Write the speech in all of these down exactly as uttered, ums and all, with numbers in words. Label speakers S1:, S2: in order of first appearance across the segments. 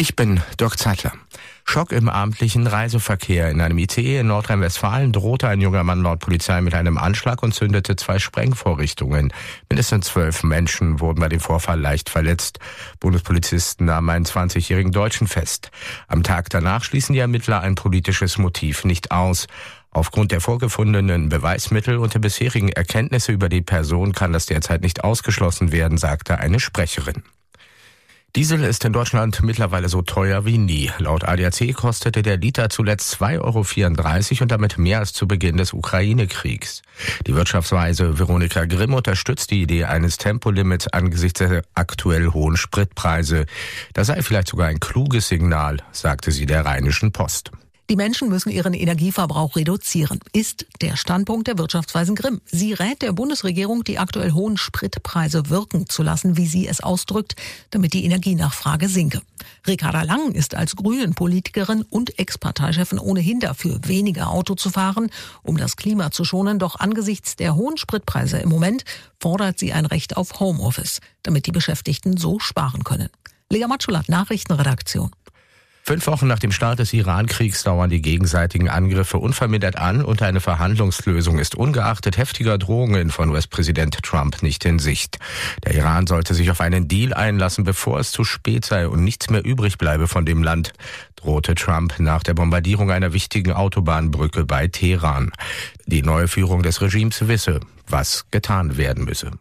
S1: Ich bin Dirk Zeitler. Schock im abendlichen Reiseverkehr. In einem I C E in Nordrhein-Westfalen drohte ein junger Mann laut Polizei mit einem Anschlag und zündete zwei Sprengvorrichtungen. Mindestens zwölf Menschen wurden bei dem Vorfall leicht verletzt. Bundespolizisten nahmen einen zwanzigjährigen Deutschen fest. Am Tag danach schließen die Ermittler ein politisches Motiv nicht aus. Aufgrund der vorgefundenen Beweismittel und der bisherigen Erkenntnisse über die Person kann das derzeit nicht ausgeschlossen werden, sagte eine Sprecherin. Diesel ist in Deutschland mittlerweile so teuer wie nie. Laut A D A C kostete der Liter zuletzt zwei Euro vierunddreißig und damit mehr als zu Beginn des Ukraine-Kriegs. Die Wirtschaftsweise Veronika Grimm unterstützt die Idee eines Tempolimits angesichts der aktuell hohen Spritpreise. Das sei vielleicht sogar ein kluges Signal, sagte sie der Rheinischen Post.
S2: Die Menschen müssen ihren Energieverbrauch reduzieren, ist der Standpunkt der Wirtschaftsweisen Grimm. Sie rät der Bundesregierung, die aktuell hohen Spritpreise wirken zu lassen, wie sie es ausdrückt, damit die Energienachfrage sinke. Ricarda Lang ist als Grünen-Politikerin und Ex-Parteichefin ohnehin dafür, weniger Auto zu fahren, um das Klima zu schonen. Doch angesichts der hohen Spritpreise im Moment fordert sie ein Recht auf Homeoffice, damit die Beschäftigten so sparen können. Lea Matschulat, Nachrichtenredaktion.
S1: Fünf Wochen nach dem Start des Iran-Kriegs dauern die gegenseitigen Angriffe unvermindert an und eine Verhandlungslösung ist ungeachtet heftiger Drohungen von U S-Präsident Trump nicht in Sicht. Der Iran sollte sich auf einen Deal einlassen, bevor es zu spät sei und nichts mehr übrig bleibe von dem Land, drohte Trump nach der Bombardierung einer wichtigen Autobahnbrücke bei Teheran. Die neue Führung des Regimes wisse, was getan werden müsse.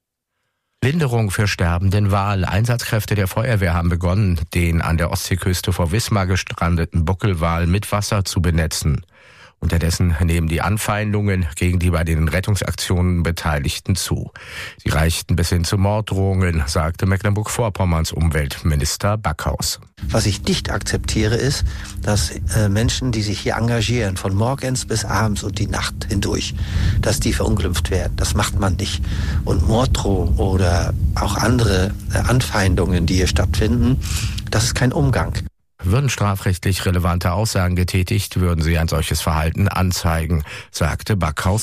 S1: Linderung für sterbenden Wal. Einsatzkräfte der Feuerwehr haben begonnen, den an der Ostseeküste vor Wismar gestrandeten Buckelwal mit Wasser zu benetzen. Unterdessen nehmen die Anfeindungen gegen die bei den Rettungsaktionen Beteiligten zu. Sie reichten bis hin zu Morddrohungen, sagte Mecklenburg-Vorpommerns Umweltminister Backhaus.
S3: Was ich nicht akzeptiere, ist, dass äh, Menschen, die sich hier engagieren, von morgens bis abends und die Nacht hindurch, dass die verunglimpft werden. Das macht man nicht. Und Morddrohungen oder auch andere äh, Anfeindungen, die hier stattfinden, das ist kein Umgang.
S1: Würden strafrechtlich relevante Aussagen getätigt, würden sie ein solches Verhalten anzeigen, sagte Backhaus.